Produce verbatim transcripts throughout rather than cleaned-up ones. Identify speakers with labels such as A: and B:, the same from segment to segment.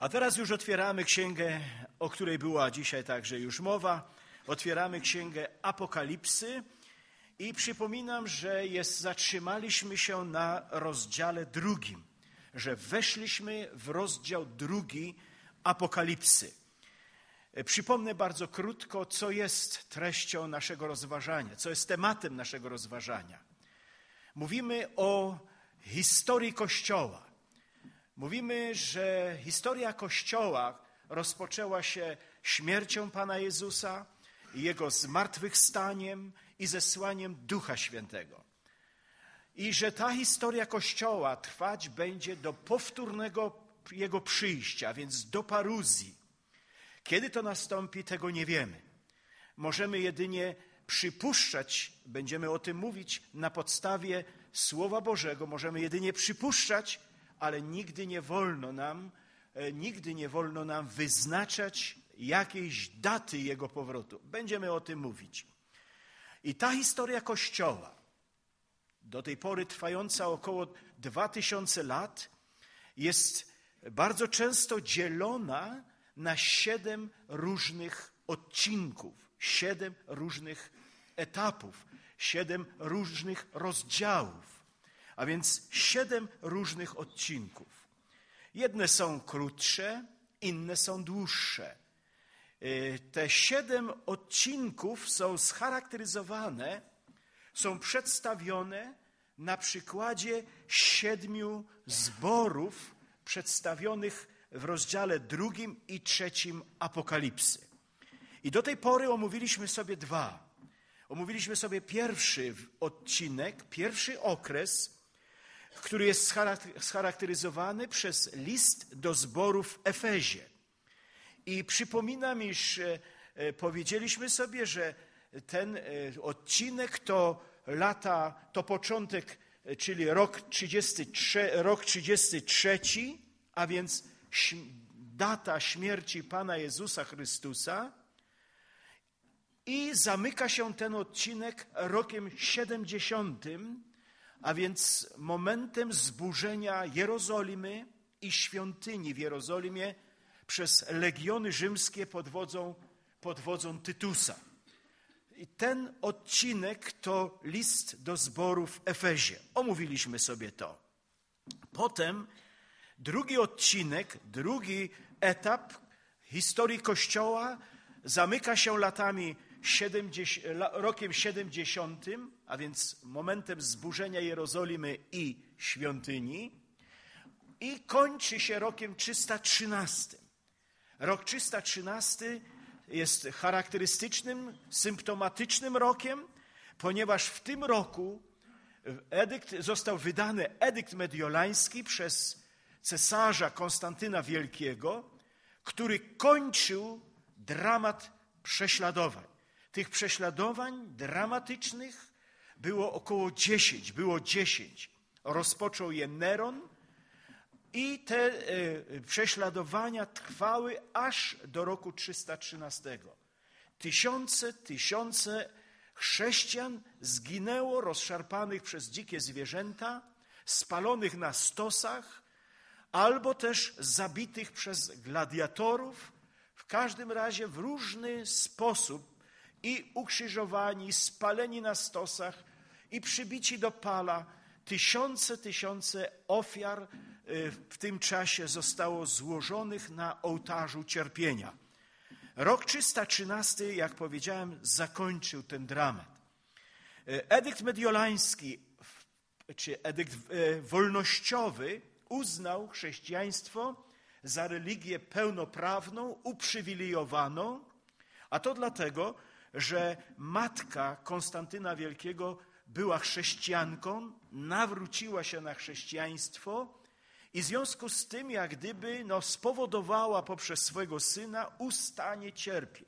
A: A teraz już otwieramy księgę, o której była dzisiaj także już mowa. Otwieramy księgę Apokalipsy i przypominam, że jest, zatrzymaliśmy się na rozdziale drugim, że weszliśmy w rozdział drugi Apokalipsy. Przypomnę bardzo krótko, co jest treścią naszego rozważania, co jest tematem naszego rozważania. Mówimy o historii Kościoła. Mówimy, że historia Kościoła rozpoczęła się śmiercią Pana Jezusa, Jego zmartwychwstaniem i zesłaniem Ducha Świętego. I że ta historia Kościoła trwać będzie do powtórnego Jego przyjścia, więc do paruzji. Kiedy to nastąpi, tego nie wiemy. Możemy jedynie przypuszczać, będziemy o tym mówić na podstawie Słowa Bożego, możemy jedynie przypuszczać, ale nigdy nie wolno nam, nigdy nie wolno nam wyznaczać jakiejś daty Jego powrotu. Będziemy o tym mówić. I ta historia Kościoła, do tej pory trwająca około dwa tysiące lat, jest bardzo często dzielona na siedem różnych odcinków, siedem różnych etapów, siedem różnych rozdziałów, a więc siedem różnych odcinków. Jedne są krótsze, inne są dłuższe. Te siedem odcinków są scharakteryzowane, są przedstawione na przykładzie siedmiu zborów przedstawionych w rozdziale drugim i trzecim Apokalipsy. I do tej pory omówiliśmy sobie dwa. Omówiliśmy sobie pierwszy odcinek, pierwszy okres, który jest scharakteryzowany przez list do zboru w Efezie. I przypominam, iż powiedzieliśmy sobie, że ten odcinek to lata, to początek, czyli rok trzydziesty trzeci, rok trzydziesty trzeci, a więc data śmierci Pana Jezusa Chrystusa, i zamyka się ten odcinek rokiem siedemdziesiątym, a więc momentem zburzenia Jerozolimy i świątyni w Jerozolimie przez legiony rzymskie pod wodzą, pod wodzą Tytusa. I ten odcinek to list do zboru w Efezie. Omówiliśmy sobie to. Potem drugi odcinek, drugi etap historii Kościoła zamyka się latami rokiem siedemdziesiątym, a więc momentem zburzenia Jerozolimy i świątyni, i kończy się rokiem trzysta trzynastym. Rok trzysta trzynasty jest charakterystycznym, symptomatycznym rokiem, ponieważ w tym roku edykt, został wydany edykt mediolański przez cesarza Konstantyna Wielkiego, który kończył dramat prześladowań. Tych prześladowań dramatycznych było około dziesięć, było dziesięć. Rozpoczął je Neron i te e, prześladowania trwały aż do roku trzysta trzynastego. Tysiące, tysiące chrześcijan zginęło, rozszarpanych przez dzikie zwierzęta, spalonych na stosach, albo też zabitych przez gladiatorów, w każdym razie w różny sposób i ukrzyżowani, spaleni na stosach i przybici do pala. Tysiące, tysiące ofiar w tym czasie zostało złożonych na ołtarzu cierpienia. Rok trzysta trzynasty, jak powiedziałem, zakończył ten dramat. Edykt mediolański, czy edykt wolnościowy, uznał chrześcijaństwo za religię pełnoprawną, uprzywilejowaną, a to dlatego, że matka Konstantyna Wielkiego była chrześcijanką, nawróciła się na chrześcijaństwo i w związku z tym, jak gdyby no, spowodowała poprzez swojego syna ustanie cierpień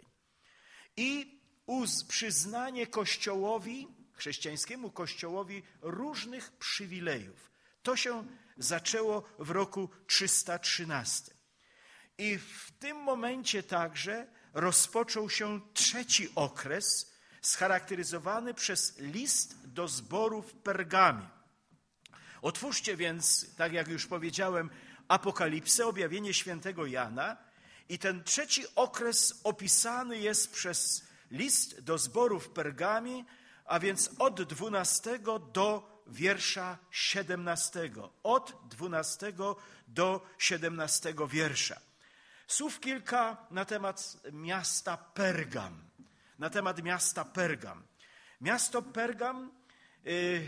A: i uz, przyznanie Kościołowi, chrześcijańskiemu Kościołowi różnych przywilejów. To się zaczęło w roku trzysta trzynastym. I w tym momencie także rozpoczął się trzeci okres, scharakteryzowany przez list do zboru w Pergamie. Otwórzcie więc, tak jak już powiedziałem, Apokalipsę, objawienie świętego Jana. I ten trzeci okres opisany jest przez list do zboru w Pergamie, a więc od dwunastego do wiersza siedemnastego. Od dwunastego do siedemnastego wiersza. Słów kilka na temat miasta Pergam. Na temat miasta Pergam. Miasto Pergam y,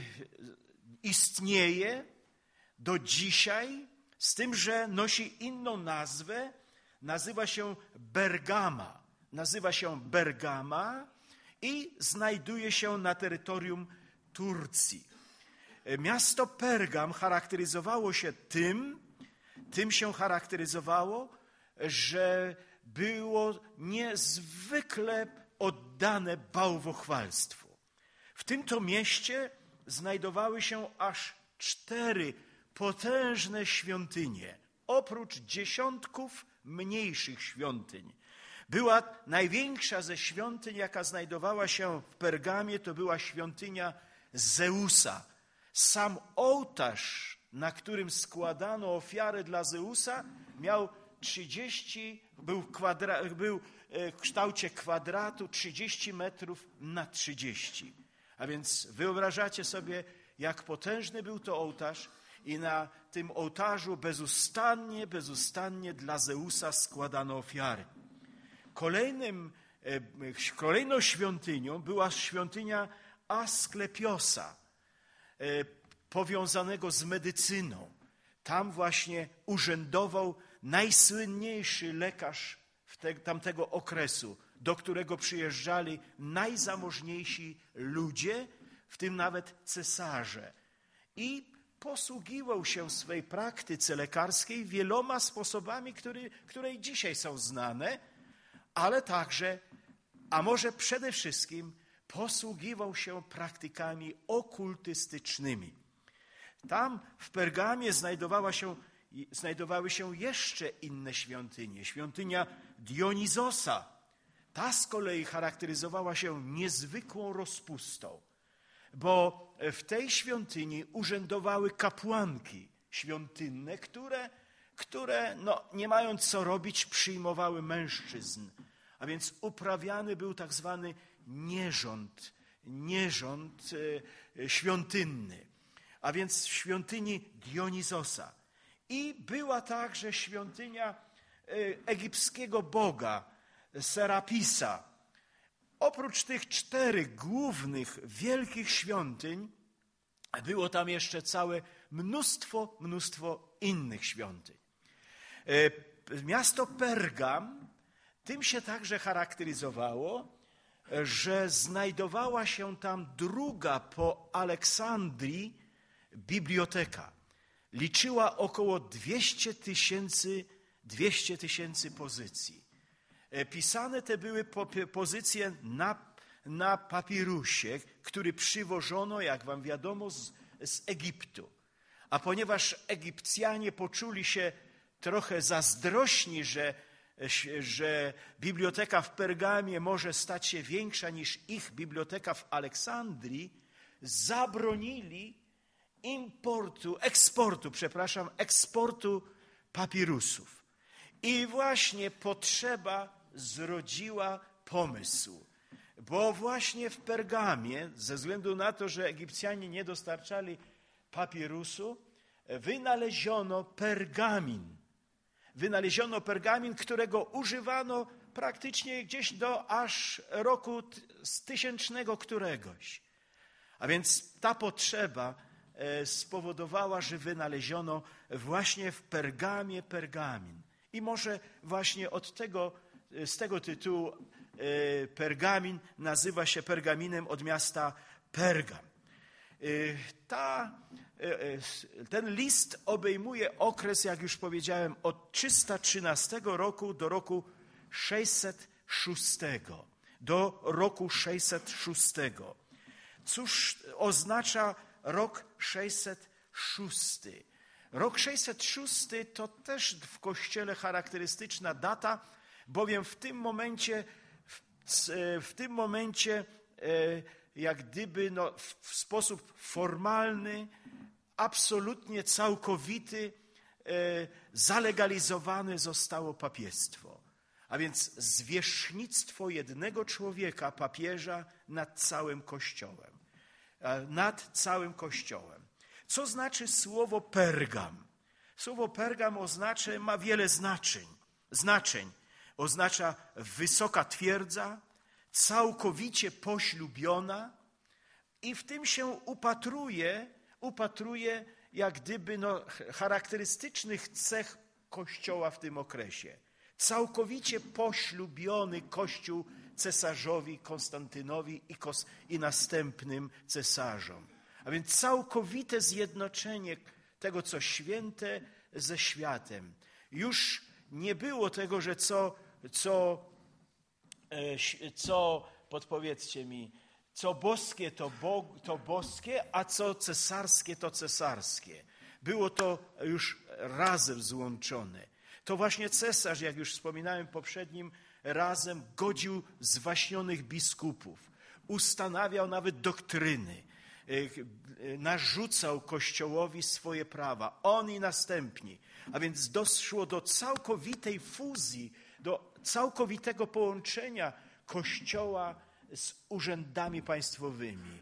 A: istnieje do dzisiaj, z tym, że nosi inną nazwę. Nazywa się Bergama. Nazywa się Bergama i znajduje się na terytorium Turcji. Miasto Pergam charakteryzowało się tym, tym się charakteryzowało, że było niezwykle oddane bałwochwalstwu. W tym to mieście znajdowały się aż cztery potężne świątynie, oprócz dziesiątków mniejszych świątyń. Była największa ze świątyń, jaka znajdowała się w Pergamie, to była świątynia Zeusa. Sam ołtarz, na którym składano ofiary dla Zeusa, miał trzydzieści, był, kwadra, był w kształcie kwadratu trzydzieści metrów na trzydzieści. A więc wyobrażacie sobie, jak potężny był to ołtarz i na tym ołtarzu bezustannie, bezustannie dla Zeusa składano ofiary. Kolejnym, kolejną świątynią była świątynia Asklepiosa, powiązanego z medycyną. Tam właśnie urzędował najsłynniejszy lekarz te, tamtego okresu, do którego przyjeżdżali najzamożniejsi ludzie, w tym nawet cesarze. I posługiwał się w swej praktyce lekarskiej wieloma sposobami, które, które i dzisiaj są znane, ale także, a może przede wszystkim, posługiwał się praktykami okultystycznymi. Tam w Pergamie znajdowała się, znajdowały się jeszcze inne świątynie. Świątynia Dionizosa. Ta z kolei charakteryzowała się niezwykłą rozpustą, bo w tej świątyni urzędowały kapłanki świątynne, które, które no, nie mając co robić, przyjmowały mężczyzn. A więc uprawiany był tak zwany nierząd, nierząd e, świątynny. A więc w świątyni Dionizosa. I była także świątynia e, egipskiego boga Serapisa. Oprócz tych czterech głównych, wielkich świątyń, było tam jeszcze całe mnóstwo, mnóstwo innych świątyń. Miasto Pergam tym się także charakteryzowało, że znajdowała się tam druga po Aleksandrii biblioteka. Liczyła około dwieście tysięcy, dwieście tysięcy pozycji. Pisane te były pozycje na, na papirusie, który przywożono, jak wam wiadomo, z, z Egiptu. A ponieważ Egipcjanie poczuli się trochę zazdrośni, że, że biblioteka w Pergamie może stać się większa niż ich biblioteka w Aleksandrii, zabronili importu, eksportu, przepraszam, eksportu papirusów. I właśnie potrzeba zrodziła pomysł, bo właśnie w Pergamie, ze względu na to, że Egipcjanie nie dostarczali papirusu, wynaleziono pergamin. Wynaleziono pergamin, którego używano praktycznie gdzieś do aż roku tysięcznego któregoś. A więc ta potrzeba spowodowała, że wynaleziono właśnie w Pergamie pergamin. I może właśnie od tego, z tego tytułu pergamin nazywa się pergaminem od miasta Pergam. Ta, ten list obejmuje okres, jak już powiedziałem, od trzysta trzynastego roku do roku sześćset szóstego. Do roku sześćset szóstego. Cóż oznacza rok sześćset szósty? Rok sześćset szósty to też w Kościele charakterystyczna data, bowiem w tym momencie, w, w tym momencie jak gdyby no, w sposób formalny, absolutnie całkowity zalegalizowane zostało papiestwo. A więc zwierzchnictwo jednego człowieka, papieża, nad całym Kościołem. Nad całym Kościołem. Co znaczy słowo Pergam? Słowo Pergam oznacza, ma wiele znaczeń. Znaczeń. Oznacza wysoka twierdza, całkowicie poślubiona i w tym się upatruje, upatruje jak gdyby no, charakterystycznych cech Kościoła w tym okresie. Całkowicie poślubiony Kościół cesarzowi Konstantynowi i, kos, i następnym cesarzom. A więc całkowite zjednoczenie tego, co święte, ze światem. Już nie było tego, że co, co, co podpowiedzcie mi, co boskie to, bo, to boskie, a co cesarskie to cesarskie. Było to już razem złączone. To właśnie cesarz, jak już wspominałem poprzednim razem, godził zwaśnionych biskupów, ustanawiał nawet doktryny, narzucał Kościołowi swoje prawa, on i następni. A więc doszło do całkowitej fuzji, do całkowitego połączenia Kościoła z urzędami państwowymi.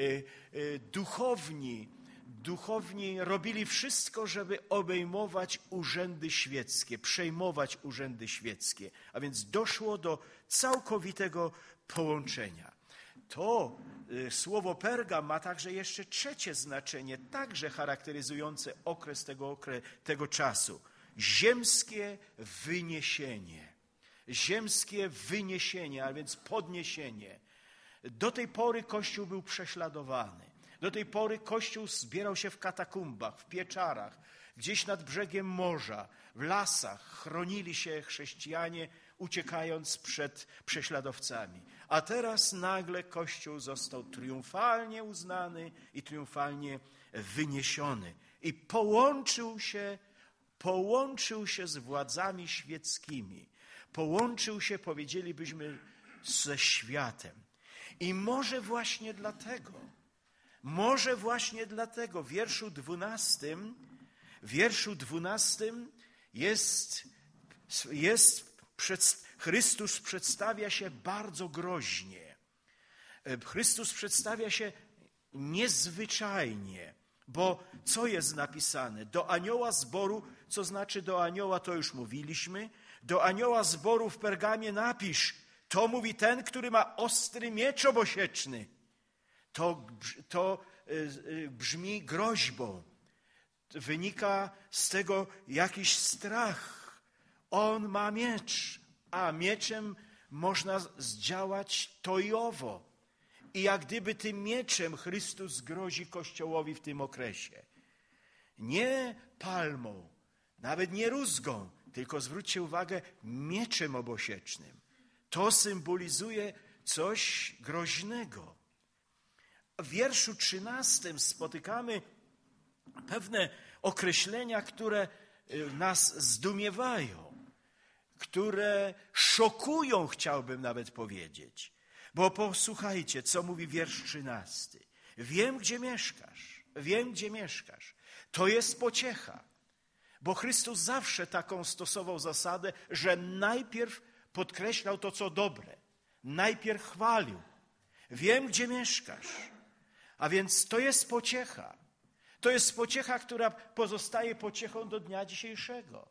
A: Duchowni, duchowni robili wszystko, żeby obejmować urzędy świeckie, przejmować urzędy świeckie. A więc doszło do całkowitego połączenia. To słowo Pergam ma także jeszcze trzecie znaczenie, także charakteryzujące okres tego, okres, tego czasu. Ziemskie wyniesienie. Ziemskie wyniesienie, a więc podniesienie. Do tej pory Kościół był prześladowany. Do tej pory Kościół zbierał się w katakumbach, w pieczarach, gdzieś nad brzegiem morza, w lasach. Chronili się chrześcijanie, uciekając przed prześladowcami. A teraz nagle Kościół został triumfalnie uznany i triumfalnie wyniesiony. I połączył się, połączył się z władzami świeckimi. Połączył się, powiedzielibyśmy, ze światem. I może właśnie dlatego, może właśnie dlatego w wierszu dwunastym, w wierszu dwunastym jest, jest przed, Chrystus przedstawia się bardzo groźnie. Chrystus przedstawia się niezwyczajnie, bo co jest napisane? Do anioła zboru, co znaczy do anioła, to już mówiliśmy, do anioła zboru w Pergamie napisz, to mówi ten, który ma ostry miecz obosieczny. To, to brzmi groźbą. Wynika z tego jakiś strach. On ma miecz, a mieczem można zdziałać to i owo. I jak gdyby tym mieczem Chrystus grozi Kościołowi w tym okresie. Nie palmą, nawet nie rózgą, tylko zwróćcie uwagę, mieczem obosiecznym. To symbolizuje coś groźnego. W wierszu trzynastym spotykamy pewne określenia, które nas zdumiewają, które szokują, chciałbym nawet powiedzieć. Bo posłuchajcie, co mówi wiersz trzynasty. Wiem, gdzie mieszkasz, wiem, gdzie mieszkasz. To jest pociecha, bo Chrystus zawsze taką stosował zasadę, że najpierw podkreślał to, co dobre. Najpierw chwalił. Wiem, gdzie mieszkasz. A więc to jest pociecha. To jest pociecha, która pozostaje pociechą do dnia dzisiejszego.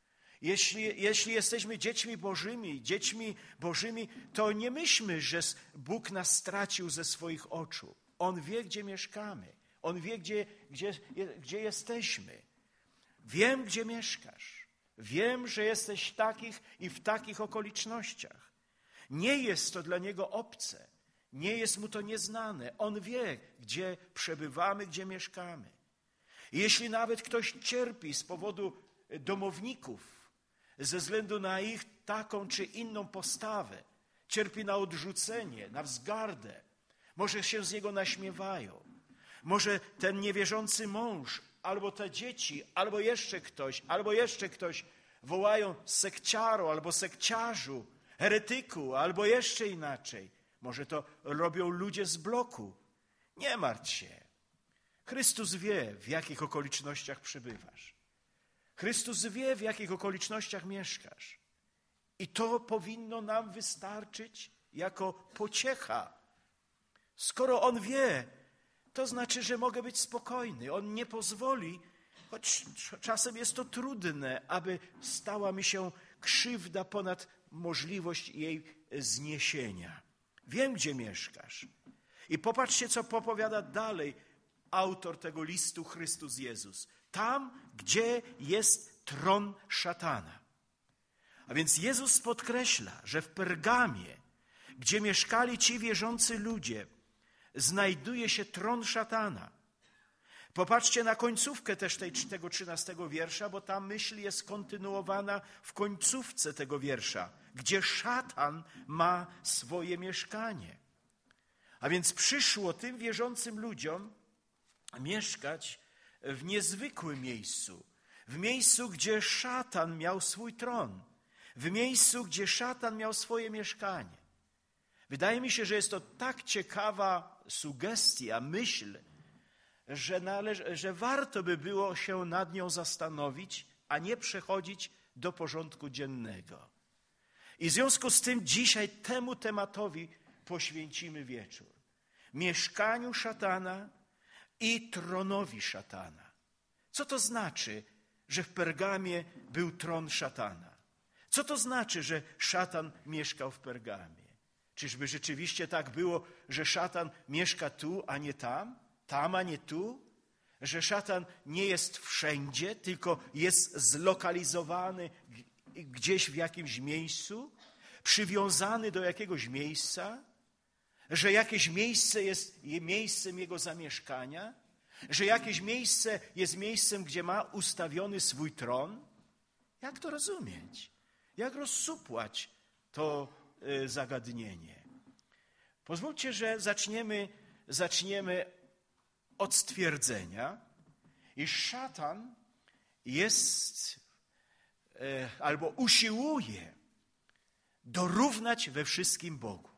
A: Jeśli, jeśli jesteśmy dziećmi Bożymi, dziećmi Bożymi, to nie myślmy, że Bóg nas stracił ze swoich oczu. On wie, gdzie mieszkamy. On wie, gdzie, gdzie, gdzie jesteśmy. Wiem, gdzie mieszkasz. Wiem, że jesteś takich i w takich okolicznościach. Nie jest to dla Niego obce. Nie jest Mu to nieznane. On wie, gdzie przebywamy, gdzie mieszkamy. I jeśli nawet ktoś cierpi z powodu domowników, ze względu na ich taką czy inną postawę, cierpi na odrzucenie, na wzgardę, może się z niego naśmiewają, może ten niewierzący mąż, albo te dzieci, albo jeszcze ktoś, albo jeszcze ktoś wołają sekciaro, albo sekciarzu, heretyku, albo jeszcze inaczej. Może to robią ludzie z bloku. Nie martw się. Chrystus wie, w jakich okolicznościach przebywasz. Chrystus wie, w jakich okolicznościach mieszkasz. I to powinno nam wystarczyć jako pociecha. Skoro On wie, to znaczy, że mogę być spokojny. On nie pozwoli, choć czasem jest to trudne, aby stała mi się krzywda ponad możliwość jej zniesienia. Wiem, gdzie mieszkasz. I popatrzcie, co popowiada dalej autor tego listu, Chrystus Jezus. Tam, gdzie jest tron szatana. A więc Jezus podkreśla, że w Pergamie, gdzie mieszkali ci wierzący ludzie, znajduje się tron szatana. Popatrzcie na końcówkę też tej, tego trzynastego wiersza, bo ta myśl jest kontynuowana w końcówce tego wiersza, gdzie szatan ma swoje mieszkanie. A więc przyszło tym wierzącym ludziom mieszkać w niezwykłym miejscu, w miejscu, gdzie szatan miał swój tron, w miejscu, gdzie szatan miał swoje mieszkanie. Wydaje mi się, że jest to tak ciekawa sugestia, myśl, że, należy, że warto by było się nad nią zastanowić, a nie przechodzić do porządku dziennego. I w związku z tym dzisiaj temu tematowi poświęcimy wieczór. Mieszkaniu szatana i tronowi szatana. Co to znaczy, że w Pergamie był tron szatana? Co to znaczy, że szatan mieszkał w Pergamie? Czyżby rzeczywiście tak było, że szatan mieszka tu, a nie tam? Tam, a nie tu? Że szatan nie jest wszędzie, tylko jest zlokalizowany gdzieś w jakimś miejscu, przywiązany do jakiegoś miejsca? Że jakieś miejsce jest miejscem jego zamieszkania? Że jakieś miejsce jest miejscem, gdzie ma ustawiony swój tron? Jak to rozumieć? Jak rozsupłać to zagadnienie? Pozwólcie, że zaczniemy, zaczniemy od stwierdzenia, iż szatan jest e, albo usiłuje dorównać we wszystkim Bogu.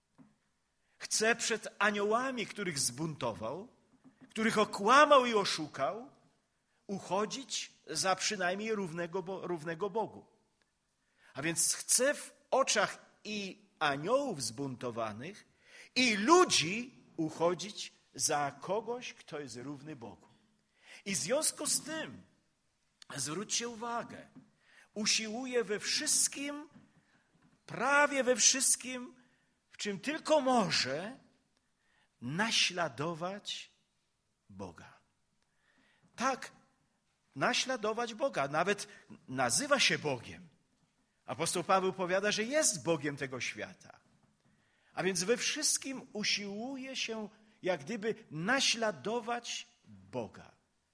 A: Chce przed aniołami, których zbuntował, których okłamał i oszukał, uchodzić za przynajmniej równego, równego Bogu. A więc chce w oczach i aniołów zbuntowanych, i ludzi uchodzić za kogoś, kto jest równy Bogu. I w związku z tym, zwróćcie uwagę, usiłuje we wszystkim, prawie we wszystkim, w czym tylko może, naśladować Boga. Tak, naśladować Boga. Nawet nazywa się Bogiem. Apostoł Paweł powiada, że jest Bogiem tego świata. A więc we wszystkim usiłuje się jak gdyby naśladować Boga.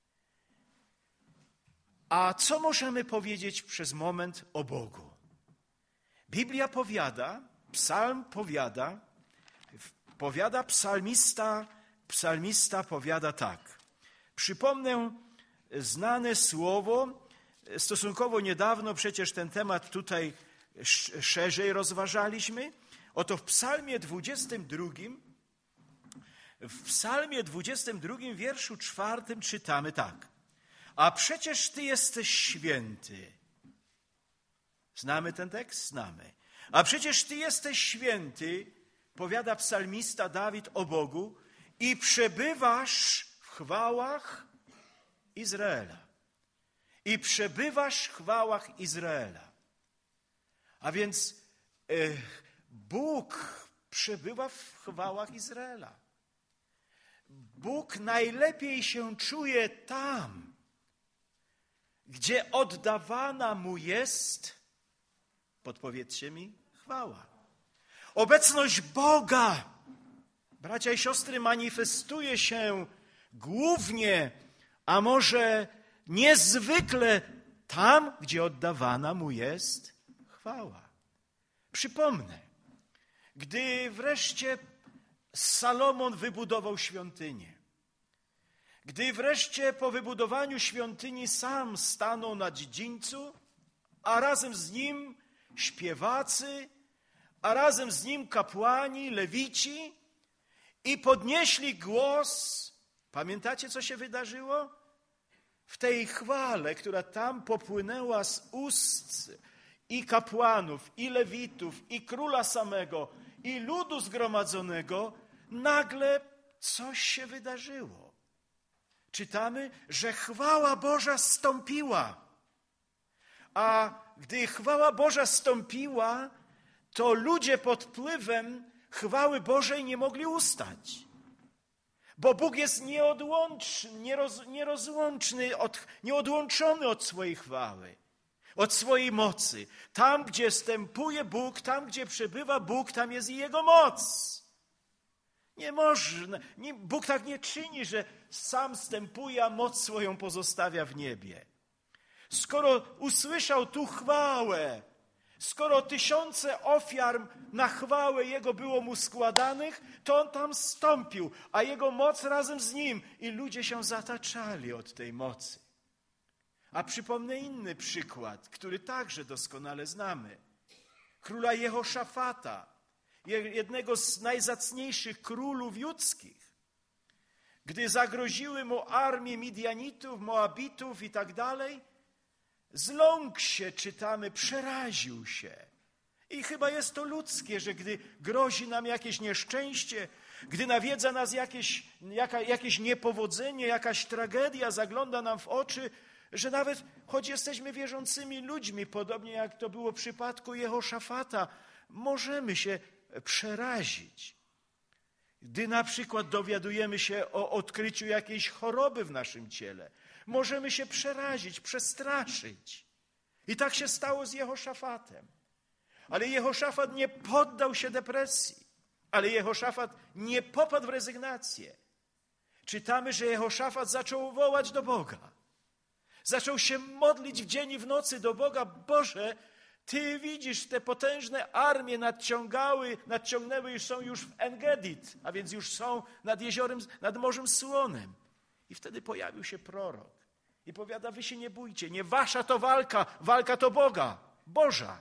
A: A co możemy powiedzieć przez moment o Bogu? Biblia powiada, psalm powiada, powiada psalmista, psalmista powiada tak. Przypomnę znane słowo, stosunkowo niedawno przecież ten temat tutaj szerzej rozważaliśmy. Oto w psalmie dwudziestym drugim, w psalmie dwudziestym drugim wierszu czwartym czytamy tak. A przecież Ty jesteś święty. Znamy ten tekst? Znamy. A przecież Ty jesteś święty, powiada psalmista Dawid o Bogu, i przebywasz w chwałach Izraela. I przebywasz w chwałach Izraela. A więc e, Bóg przebywa w chwałach Izraela. Bóg najlepiej się czuje tam, gdzie oddawana Mu jest, podpowiedzcie mi, chwała. Obecność Boga, bracia i siostry, manifestuje się głównie, a może niezwykle tam, gdzie oddawana Mu jest chwała. Przypomnę, gdy wreszcie Salomon wybudował świątynię, gdy wreszcie po wybudowaniu świątyni sam stanął na dziedzińcu, a razem z nim śpiewacy, a razem z nim kapłani, lewici i podnieśli głos. Pamiętacie, co się wydarzyło? w tej chwale, która tam popłynęła z ust i kapłanów, i lewitów, i króla samego, i ludu zgromadzonego, nagle coś się wydarzyło. Czytamy, że chwała Boża zstąpiła. A gdy chwała Boża zstąpiła, to ludzie pod wpływem chwały Bożej nie mogli ustać. Bo Bóg jest nieodłączny, nieroz, nierozłączny, od, nieodłączony od swojej chwały, od swojej mocy. Tam, gdzie wstępuje Bóg, tam, gdzie przebywa Bóg, tam jest i Jego moc. Nie można, nie, Bóg tak nie czyni, że sam wstępuje, a moc swoją pozostawia w niebie. Skoro usłyszał tu chwałę, skoro tysiące ofiar na chwałę Jego było mu składanych, to On tam zstąpił, a Jego moc razem z Nim i ludzie się zataczali od tej mocy. A przypomnę inny przykład, który także doskonale znamy. Króla Jehoszafata, jednego z najzacniejszych królów judzkich. Gdy zagroziły mu armie Midianitów, Moabitów i tak dalej, zląkł się, czytamy, przeraził się. I chyba jest to ludzkie, że gdy grozi nam jakieś nieszczęście, gdy nawiedza nas jakieś, jaka, jakieś niepowodzenie, jakaś tragedia zagląda nam w oczy, że nawet choć jesteśmy wierzącymi ludźmi, podobnie jak to było w przypadku Jehoszafata, możemy się przerazić. Gdy na przykład dowiadujemy się o odkryciu jakiejś choroby w naszym ciele, możemy się przerazić, przestraszyć. I tak się stało z Jehoszafatem. Ale Jehoszafat nie poddał się depresji. Ale Jehoszafat nie popadł w rezygnację. Czytamy, że Jehoszafat zaczął wołać do Boga. Zaczął się modlić w dzień i w nocy do Boga. Boże, Ty widzisz, te potężne armie nadciągały, nadciągnęły i są już w Engedit, a więc już są nad jeziorem, nad Morzem Słonym. I wtedy pojawił się prorok i powiada, wy się nie bójcie, nie wasza to walka, walka to Boga, Boża.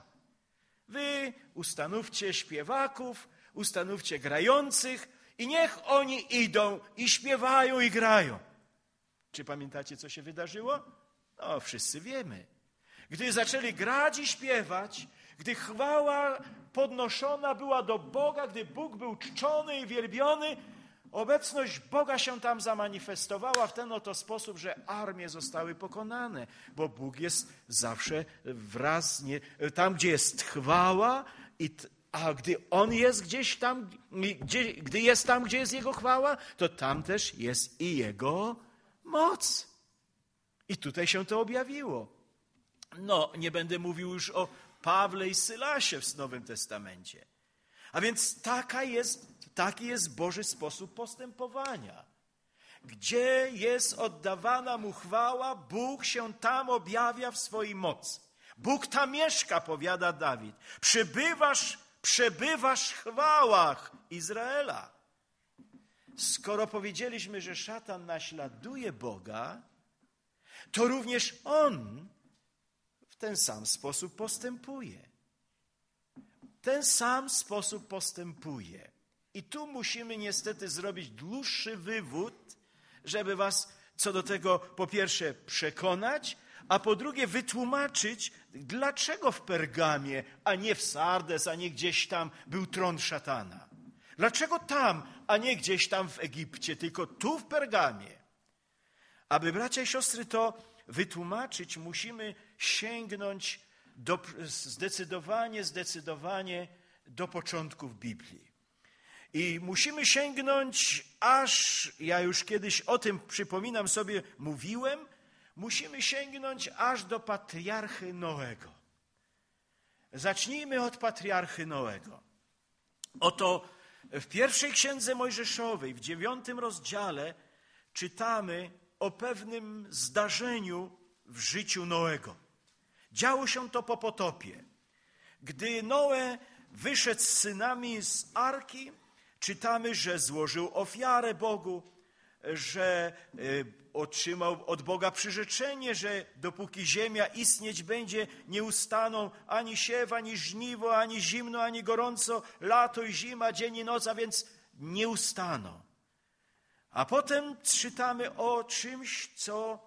A: Wy ustanówcie śpiewaków, ustanówcie grających i niech oni idą i śpiewają i grają. Czy pamiętacie, co się wydarzyło? No, wszyscy wiemy. Gdy zaczęli grać i śpiewać, gdy chwała podnoszona była do Boga, gdy Bóg był czczony i wielbiony, obecność Boga się tam zamanifestowała w ten oto sposób, że armie zostały pokonane, bo Bóg jest zawsze wraz, nie, tam gdzie jest chwała, i t, a gdy On jest gdzieś tam, gdzie, gdy jest tam, gdzie jest Jego chwała, to tam też jest i Jego moc. I tutaj się to objawiło. No, nie będę mówił już o Pawle i Sylasie w Nowym Testamencie. A więc taka jest, taki jest Boży sposób postępowania. Gdzie jest oddawana Mu chwała, Bóg się tam objawia w swojej mocy. Bóg tam mieszka, powiada Dawid. Przybywasz, przebywasz w chwałach Izraela. Skoro powiedzieliśmy, że szatan naśladuje Boga, to również on w ten sam sposób postępuje. Ten sam sposób postępuje. I tu musimy niestety zrobić dłuższy wywód, żeby was co do tego po pierwsze przekonać, a po drugie wytłumaczyć, dlaczego w Pergamie, a nie w Sardes, a nie gdzieś tam był tron szatana. Dlaczego tam, a nie gdzieś tam w Egipcie, tylko tu w Pergamie. Aby bracia i siostry to wytłumaczyć, musimy sięgnąć do, zdecydowanie, zdecydowanie do początków Biblii. I musimy sięgnąć aż, ja już kiedyś o tym, przypominam sobie, mówiłem, musimy sięgnąć aż do patriarchy Noego. Zacznijmy od patriarchy Noego. Oto w pierwszej księdze Mojżeszowej, w dziewiątym rozdziale, czytamy o pewnym zdarzeniu w życiu Noego. Działo się to po potopie. Gdy Noe wyszedł z synami z arki, czytamy, że złożył ofiarę Bogu, że otrzymał od Boga przyrzeczenie, że dopóki ziemia istnieć będzie, nie ustaną ani siew, ani żniwo, ani zimno, ani gorąco, lato i zima, dzień i noc, a więc nie ustaną. A potem czytamy o czymś, co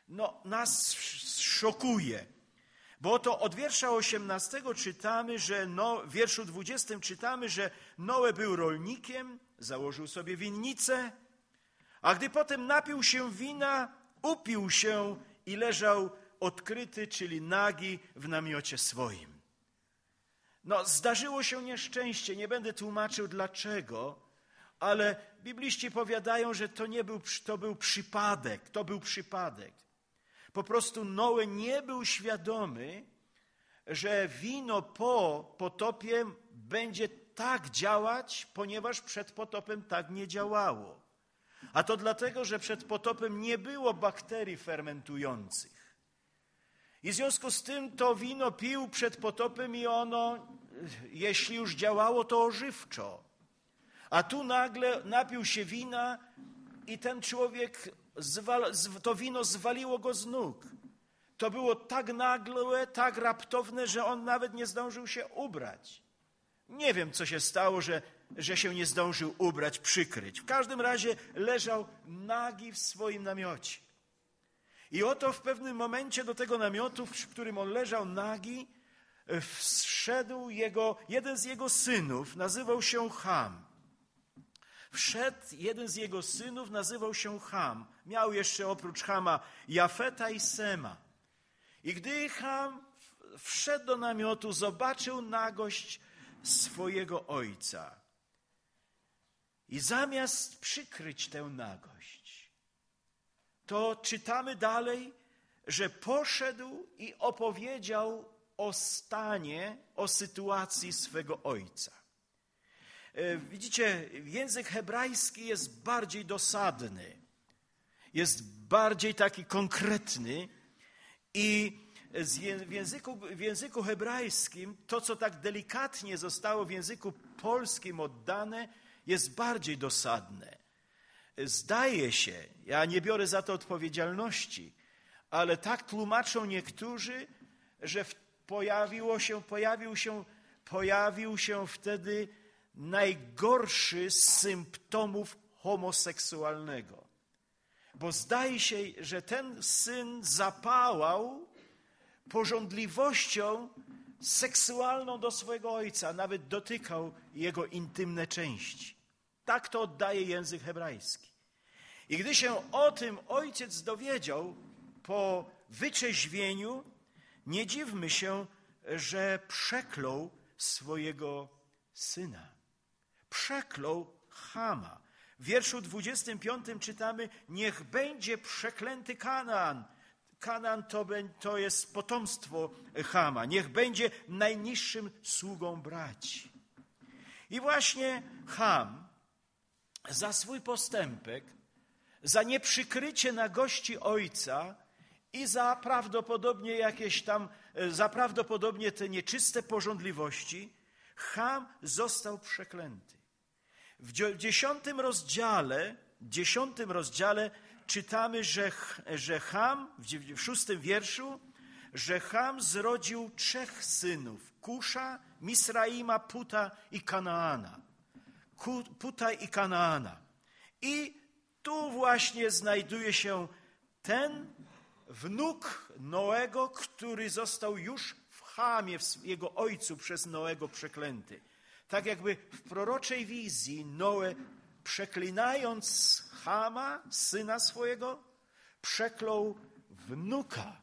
A: no, nas szokuje. Bo oto od wiersza osiemnastego czytamy, że no, w wierszu dwudziestym czytamy, że Noe był rolnikiem, założył sobie winnicę, a gdy potem napił się wina, upił się i leżał odkryty, czyli nagi w namiocie swoim. No, zdarzyło się nieszczęście, nie będę tłumaczył dlaczego, ale bibliści powiadają, że to nie był, to był przypadek, to był przypadek. Po prostu Noe nie był świadomy, że wino po potopie będzie tak działać, ponieważ przed potopem tak nie działało. A to dlatego, że przed potopem nie było bakterii fermentujących. I w związku z tym to wino pił przed potopem i ono, jeśli już działało, to ożywczo. A tu nagle napił się wina i ten człowiek, to wino zwaliło go z nóg. To było tak nagłe, tak raptowne, że on nawet nie zdążył się ubrać. Nie wiem, co się stało, że, że się nie zdążył ubrać, przykryć. W każdym razie leżał nagi w swoim namiocie. I oto w pewnym momencie do tego namiotu, w którym on leżał nagi, wszedł jego, jeden z jego synów, nazywał się Ham. Wszedł jeden z jego synów, nazywał się Ham. Miał jeszcze oprócz Hama Jafeta i Sema. I gdy Ham wszedł do namiotu, zobaczył nagość swojego ojca. I zamiast przykryć tę nagość, to czytamy dalej, że poszedł i opowiedział o stanie, o sytuacji swego ojca. Widzicie, język hebrajski jest bardziej dosadny, jest bardziej taki konkretny i w języku, w języku hebrajskim to, co tak delikatnie zostało w języku polskim oddane, jest bardziej dosadne. Zdaje się, ja nie biorę za to odpowiedzialności, ale tak tłumaczą niektórzy, że pojawiło się, pojawił się, pojawił się wtedy najgorszy z symptomów homoseksualnego. Bo zdaje się, że ten syn zapałał pożądliwością seksualną do swojego ojca, nawet dotykał jego intymne części. Tak to oddaje język hebrajski. I gdy się o tym ojciec dowiedział po wyczeźwieniu, nie dziwmy się, że przeklął swojego syna. Przeklął Hama. W wierszu dwudziestym piątym czytamy: niech będzie przeklęty Kanaan. Kanaan to, to jest potomstwo Hama. Niech będzie najniższym sługą braci. I właśnie Ham za swój postępek, za nieprzykrycie nagości ojca i za prawdopodobnie jakieś tam, za prawdopodobnie te nieczyste pożądliwości, Ham został przeklęty. W dziesiątym rozdziale, dziesiątym rozdziale czytamy, że, że Ham, w szóstym wierszu, że Ham zrodził trzech synów, Kusza, Misraima, Puta i Kanaana. Puta i Kanaana. I tu właśnie znajduje się ten wnuk Noego, który został już w Chamie, w jego ojcu, przez Noego przeklęty. Tak jakby w proroczej wizji Noe, przeklinając Chama, syna swojego, przeklął wnuka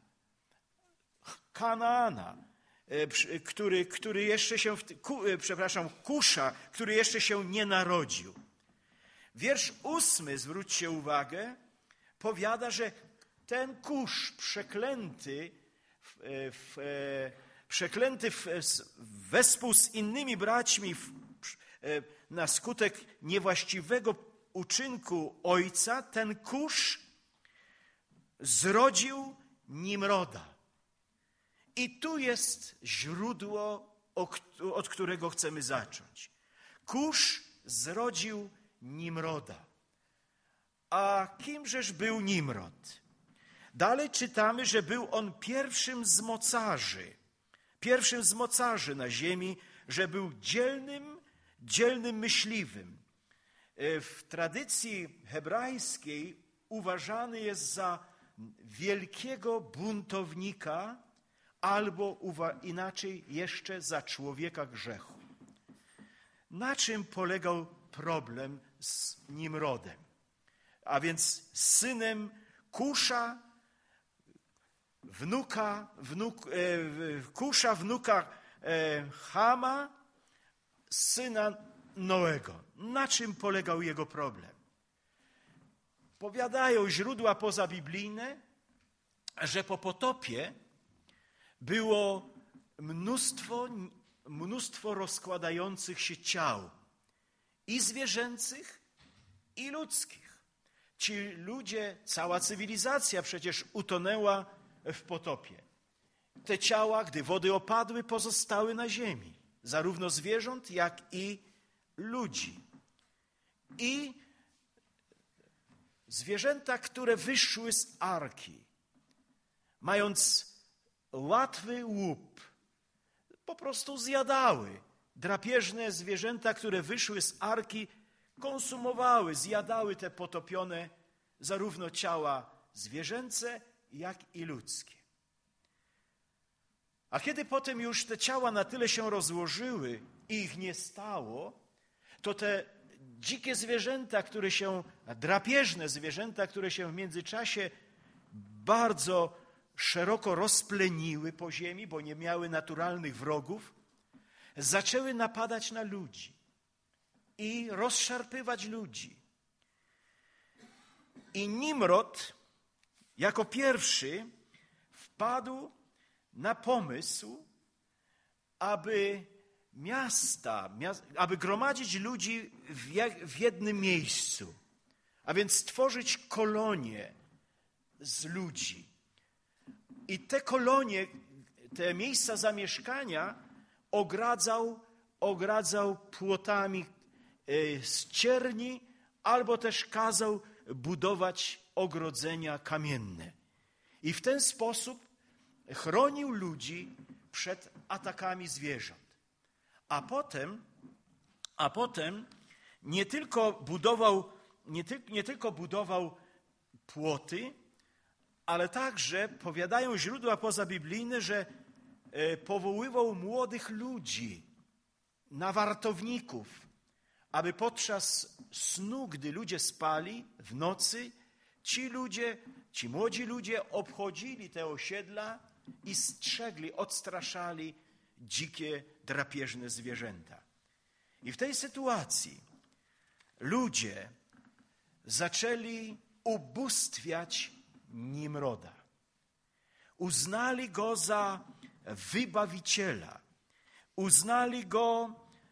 A: Kanaana, który, który jeszcze się, ku, przepraszam, Kusza, który jeszcze się nie narodził. Wiersz ósmy, zwróćcie uwagę, powiada, że ten Kusz przeklęty, w, w, przeklęty w, wespół z innymi braćmi w, na skutek niewłaściwego uczynku ojca, ten Kusz zrodził Nimroda. I tu jest źródło, od którego chcemy zacząć. Kusz zrodził Nimroda. A kimżeż był Nimrod? Dalej czytamy, że był on pierwszym z mocarzy. Pierwszym z mocarzy na ziemi, że był dzielnym, dzielnym myśliwym. W tradycji hebrajskiej uważany jest za wielkiego buntownika, albo inaczej jeszcze za człowieka grzechu. Na czym polegał problem z Nimrodem? A więc synem Kusza, wnuka, wnuk, e, Kusza, wnuka e, Chama, syna Noego. Na czym polegał jego problem? Powiadają źródła pozabiblijne, że po potopie było mnóstwo, mnóstwo rozkładających się ciał, i zwierzęcych, i ludzkich. Ci ludzie, cała cywilizacja przecież utonęła w potopie. Te ciała, gdy wody opadły, pozostały na ziemi, zarówno zwierząt, jak i ludzi. I zwierzęta, które wyszły z arki, mając łatwy łup, po prostu zjadały. Drapieżne zwierzęta, które wyszły z arki, konsumowały, zjadały te potopione zarówno ciała zwierzęce, jak i ludzkie. A kiedy potem już te ciała na tyle się rozłożyły i ich nie stało, to te dzikie zwierzęta, które się, drapieżne zwierzęta, które się w międzyczasie bardzo szeroko rozpleniły po ziemi, bo nie miały naturalnych wrogów, zaczęły napadać na ludzi i rozszarpywać ludzi. I Nimrod jako pierwszy wpadł na pomysł, aby miasta, aby gromadzić ludzi w jednym miejscu, a więc stworzyć kolonie z ludzi. I te kolonie, te miejsca zamieszkania ogradzał, ogradzał płotami z cierni, albo też kazał budować ogrodzenia kamienne. I w ten sposób chronił ludzi przed atakami zwierząt. A potem, a potem nie tylko budował, nie, ty, nie tylko budował płoty, ale także powiadają źródła pozabiblijne, że powoływał młodych ludzi na wartowników, aby podczas snu, gdy ludzie spali w nocy, ci ludzie, ci młodzi ludzie obchodzili te osiedla i strzegli, odstraszali dzikie, drapieżne zwierzęta. I w tej sytuacji ludzie zaczęli ubóstwiać Nimroda. Uznali go za wybawiciela. Uznali go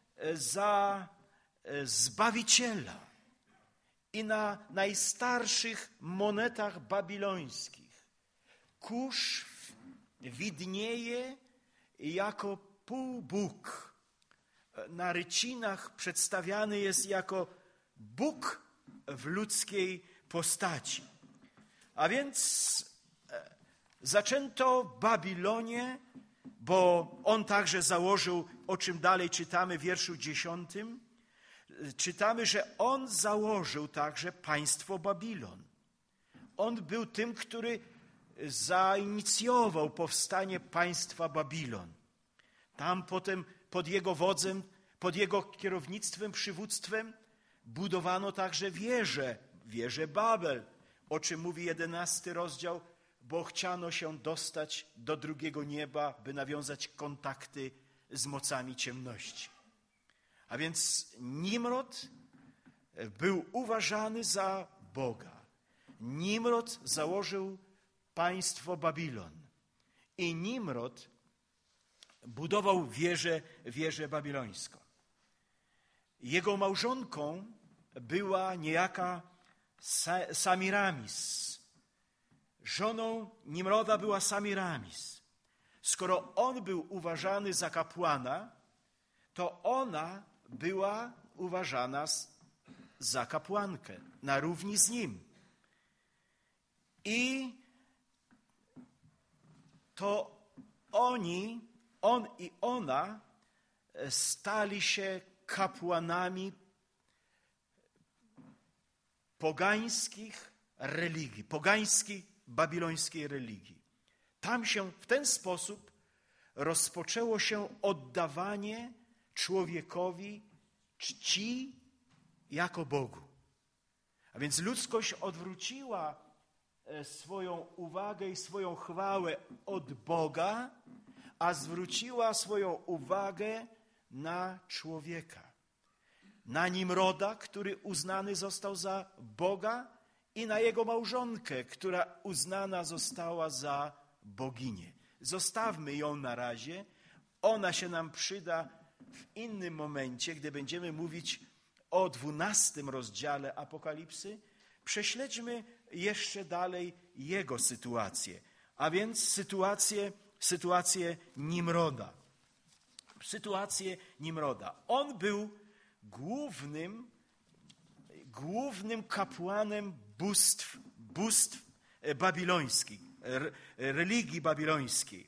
A: za zbawiciela. I na najstarszych monetach babilońskich Kusz widnieje jako półbóg. Na rycinach przedstawiany jest jako Bóg w ludzkiej postaci. A więc zaczęto Babilonię, bo on także założył, o czym dalej czytamy w wierszu dziesiątym, czytamy, że on założył także państwo Babilon. On był tym, który zainicjował powstanie państwa Babilon. Tam potem pod jego wodzem, pod jego kierownictwem, przywództwem budowano także wieżę, wieżę Babel, o czym mówi jedenasty rozdział, bo chciano się dostać do drugiego nieba, by nawiązać kontakty z mocami ciemności. A więc Nimrod był uważany za Boga. Nimrod założył państwo Babilon. I Nimrod budował wieżę, wieżę babilońską. Jego małżonką była niejaka Samiramis. Żoną Nimroda była Samiramis. Skoro on był uważany za kapłana, to ona była uważana za kapłankę, na równi z nim. I to oni, on i ona stali się kapłanami pogańskich religii, pogańskich babilońskiej religii. Tam się w ten sposób rozpoczęło się oddawanie człowiekowi czci jako Bogu. A więc ludzkość odwróciła swoją uwagę i swoją chwałę od Boga, a zwróciła swoją uwagę na człowieka. Na Nimroda, który uznany został za Boga, i na jego małżonkę, która uznana została za boginię. Zostawmy ją na razie. Ona się nam przyda w innym momencie, gdy będziemy mówić o dwunastym rozdziale Apokalipsy. Prześledźmy jeszcze dalej jego sytuację, a więc sytuację, sytuację Nimroda. Sytuację Nimroda. On był głównym, głównym kapłanem bóstw, bóstw babilońskich, religii babilońskiej.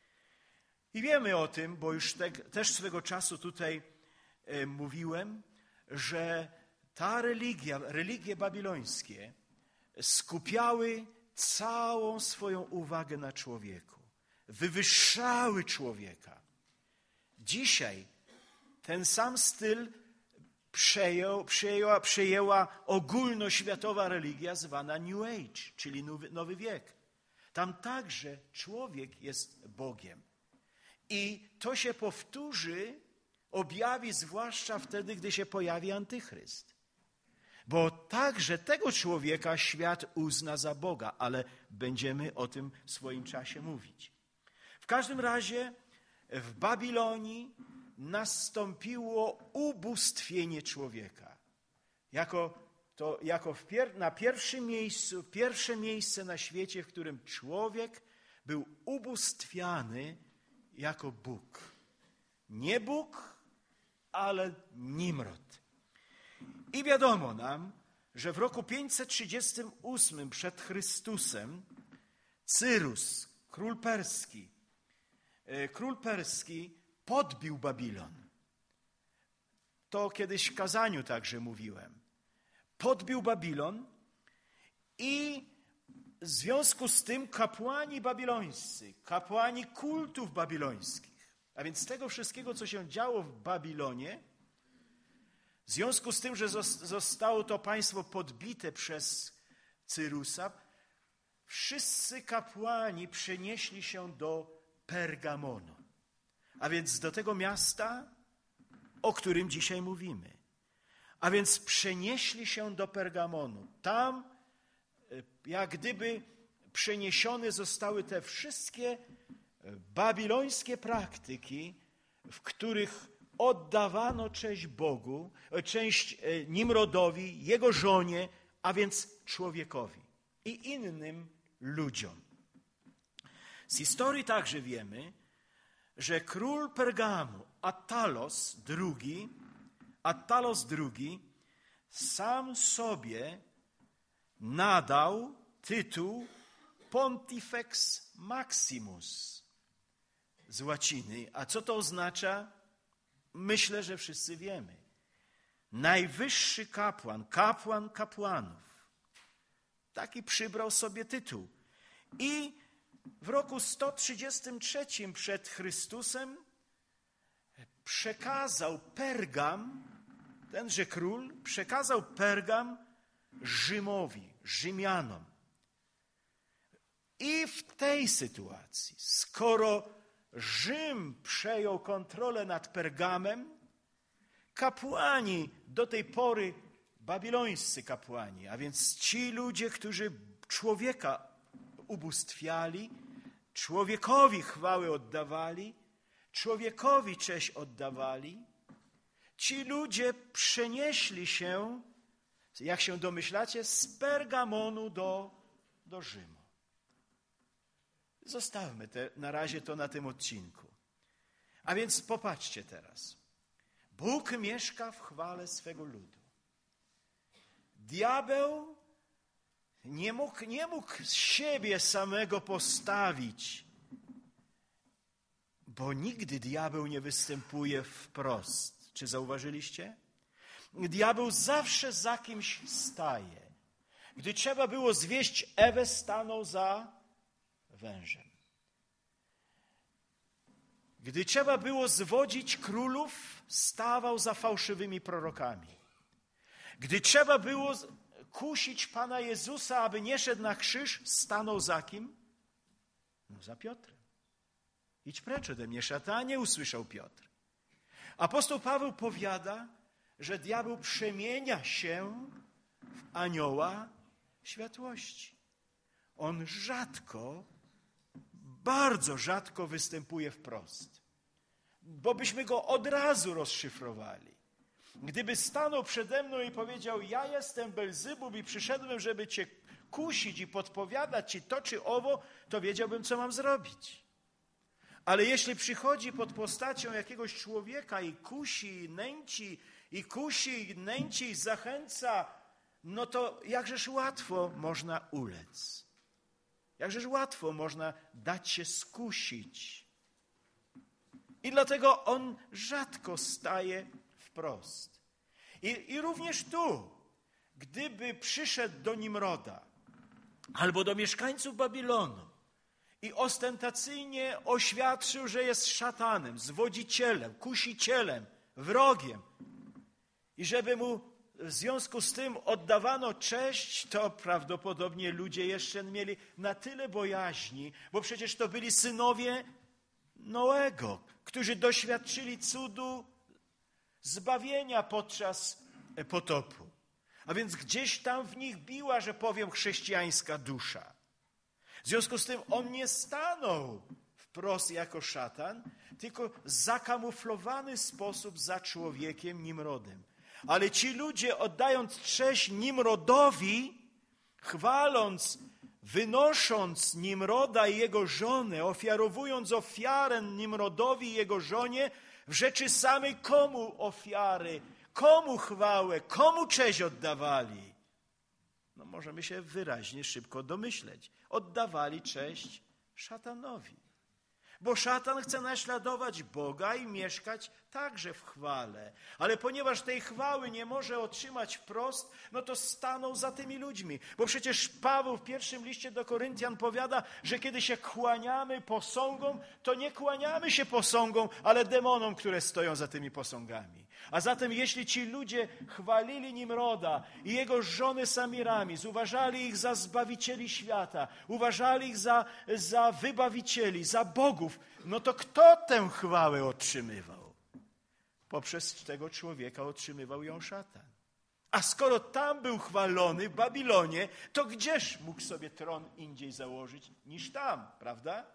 A: I wiemy o tym, bo już te, też swego czasu tutaj e, mówiłem, że ta religia, religie babilońskie skupiały całą swoją uwagę na człowieku. Wywyższały człowieka. Dzisiaj ten sam styl przejął, przejęła, przejęła ogólnoświatowa religia zwana New Age, czyli nowy, nowy wiek. Tam także człowiek jest Bogiem. I to się powtórzy, objawi zwłaszcza wtedy, gdy się pojawi Antychryst. Bo także tego człowieka świat uzna za Boga, ale będziemy o tym w swoim czasie mówić. W każdym razie w Babilonii nastąpiło ubóstwienie człowieka. Jako, to, jako w pier, na pierwszym miejscu, pierwsze miejsce na świecie, w którym człowiek był ubóstwiany jako Bóg. Nie Bóg, ale Nimrod. I wiadomo nam, że w roku pięćset trzydziestym ósmym przed Chrystusem Cyrus, król perski, król perski podbił Babilon. To kiedyś w kazaniu także mówiłem. Podbił Babilon i w związku z tym kapłani babilońscy, kapłani kultów babilońskich, a więc tego wszystkiego, co się działo w Babilonie, w związku z tym, że zostało to państwo podbite przez Cyrusa, wszyscy kapłani przenieśli się do Pergamonu. A więc do tego miasta, o którym dzisiaj mówimy. A więc przenieśli się do Pergamonu. Tam jak gdyby przeniesione zostały te wszystkie babilońskie praktyki, w których oddawano cześć Bogu, cześć Nimrodowi, jego żonie, a więc człowiekowi i innym ludziom. Z historii także wiemy, że król Pergamu, Attalos drugi, Attalos drugi sam sobie nadał tytuł Pontifex Maximus z łaciny. A co to oznacza? Myślę, że wszyscy wiemy. Najwyższy kapłan, kapłan kapłanów. Taki przybrał sobie tytuł. I w roku sto trzydziestym trzecim przed Chrystusem przekazał Pergam, tenże król, przekazał Pergam Rzymowi, Rzymianom. I w tej sytuacji, skoro Rzym przejął kontrolę nad Pergamem, kapłani do tej pory, babilońscy kapłani, a więc ci ludzie, którzy człowieka ubóstwiali, człowiekowi chwały oddawali, człowiekowi cześć oddawali, ci ludzie przenieśli się, jak się domyślacie, z Pergamonu do, do Rzymu. Zostawmy te, na razie to na tym odcinku. A więc popatrzcie teraz. Bóg mieszka w chwale swego ludu. Diabeł nie mógł, nie mógł siebie samego postawić, bo nigdy diabeł nie występuje wprost. Czy zauważyliście? Diabeł zawsze za kimś staje. Gdy trzeba było zwieść Ewę, stanął za wężem. Gdy trzeba było zwodzić królów, stawał za fałszywymi prorokami. Gdy trzeba było kusić Pana Jezusa, aby nie szedł na krzyż, stanął za kim? No za Piotrem. Idź precz ode mnie, szatanie, usłyszał Piotr. Apostoł Paweł powiada, że diabeł przemienia się w anioła światłości. On rzadko, bardzo rzadko występuje wprost, bo byśmy go od razu rozszyfrowali. Gdyby stanął przede mną i powiedział: ja jestem Belzebub i przyszedłem, żeby cię kusić i podpowiadać ci to czy owo, to wiedziałbym, co mam zrobić. Ale jeśli przychodzi pod postacią jakiegoś człowieka i kusi, i nęci, i kusi, i nęci, i zachęca, no to jakżeż łatwo można ulec. Jakżeż łatwo można dać się skusić. I dlatego on rzadko staje wprost. I, i również tu, gdyby przyszedł do Nimroda albo do mieszkańców Babilonu i ostentacyjnie oświadczył, że jest szatanem, zwodzicielem, kusicielem, wrogiem i żeby mu w związku z tym oddawano cześć, to prawdopodobnie ludzie jeszcze mieli na tyle bojaźni, bo przecież to byli synowie Noego, którzy doświadczyli cudu zbawienia podczas potopu. A więc gdzieś tam w nich biła, że powiem, chrześcijańska dusza. W związku z tym on nie stanął wprost jako szatan, tylko zakamuflowany sposób za człowiekiem Nimrodem. Ale ci ludzie, oddając cześć Nimrodowi, chwaląc, wynosząc Nimroda i jego żonę, ofiarowując ofiarę Nimrodowi i jego żonie, w rzeczy samej komu ofiary, komu chwałę, komu cześć oddawali? No możemy się wyraźnie, szybko domyśleć. Oddawali cześć szatanowi. Bo szatan chce naśladować Boga i mieszkać także w chwale. Ale ponieważ tej chwały nie może otrzymać wprost, no to stanął za tymi ludźmi. Bo przecież Paweł w pierwszym liście do Koryntian powiada, że kiedy się kłaniamy posągom, to nie kłaniamy się posągom, ale demonom, które stoją za tymi posągami. A zatem jeśli ci ludzie chwalili Nimroda i jego żony Samiramis, uważali ich za zbawicieli świata, uważali ich za, za wybawicieli, za bogów, no to kto tę chwałę otrzymywał? Poprzez tego człowieka otrzymywał ją szatan. A skoro tam był chwalony w Babilonie, to gdzież mógł sobie tron indziej założyć niż tam, prawda?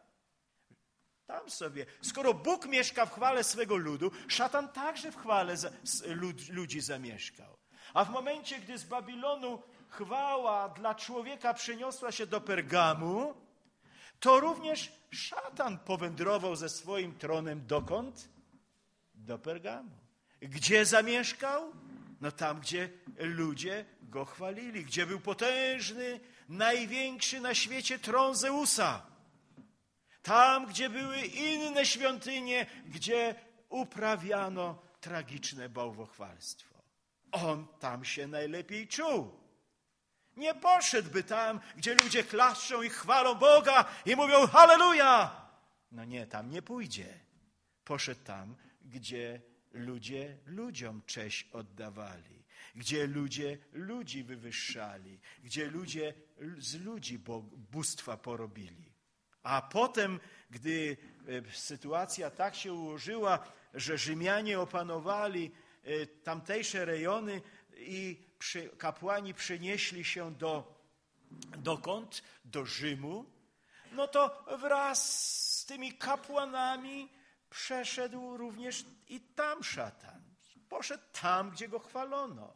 A: Tam sobie. Skoro Bóg mieszka w chwale swego ludu, szatan także w chwale ludzi zamieszkał. A w momencie, gdy z Babilonu chwała dla człowieka przeniosła się do Pergamu, to również szatan powędrował ze swoim tronem dokąd? Do Pergamu. Gdzie zamieszkał? No tam, gdzie ludzie go chwalili. Gdzie był potężny, największy na świecie tron Zeusa. Tam, gdzie były inne świątynie, gdzie uprawiano tragiczne bałwochwalstwo. On tam się najlepiej czuł. Nie poszedłby tam, gdzie ludzie klaszczą i chwalą Boga i mówią halleluja. No nie, tam nie pójdzie. Poszedł tam, gdzie ludzie ludziom cześć oddawali, gdzie ludzie ludzi wywyższali, gdzie ludzie z ludzi bóstwa porobili. A potem, gdy sytuacja tak się ułożyła, że Rzymianie opanowali tamtejsze rejony i kapłani przenieśli się do, dokąd? Do Rzymu, no to wraz z tymi kapłanami przeszedł również i tam szatan. Poszedł tam, gdzie go chwalono.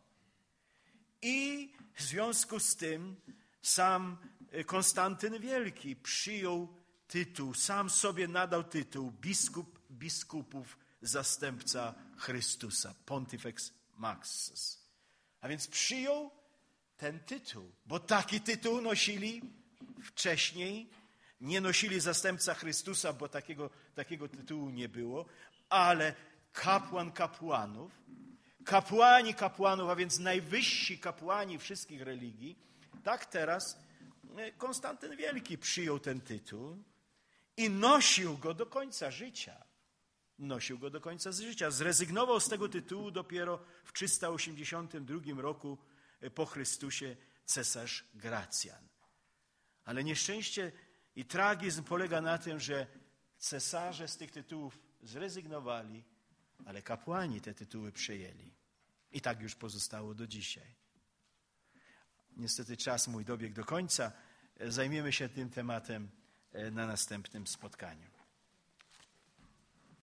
A: I w związku z tym sam Konstantyn Wielki przyjął tytuł, sam sobie nadał tytuł biskup biskupów, zastępca Chrystusa, Pontifex Maximus. A więc przyjął ten tytuł, bo taki tytuł nosili wcześniej. Nie nosili zastępca Chrystusa, bo takiego, takiego tytułu nie było, ale kapłan kapłanów, kapłani kapłanów, a więc najwyżsi kapłani wszystkich religii, Tak teraz Konstantyn Wielki przyjął ten tytuł i nosił go do końca życia. Nosił go do końca życia. Zrezygnował z tego tytułu dopiero w trzysta osiemdziesiątym drugim roku po Chrystusie cesarz Gracjan. Ale nieszczęście i tragizm polega na tym, że cesarze z tych tytułów zrezygnowali, ale kapłani te tytuły przejęli. I tak już pozostało do dzisiaj. Niestety czas mój dobiegł do końca. Zajmiemy się tym tematem na następnym spotkaniu.